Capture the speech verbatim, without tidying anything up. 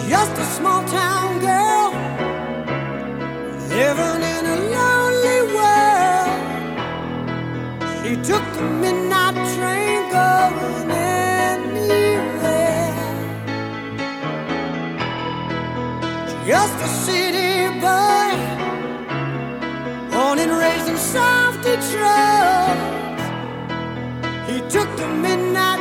just a small town girl living in a lonely world. She took the midnight train going anywhere. Just a city boy, born and raised in South Detroit. He took the midnight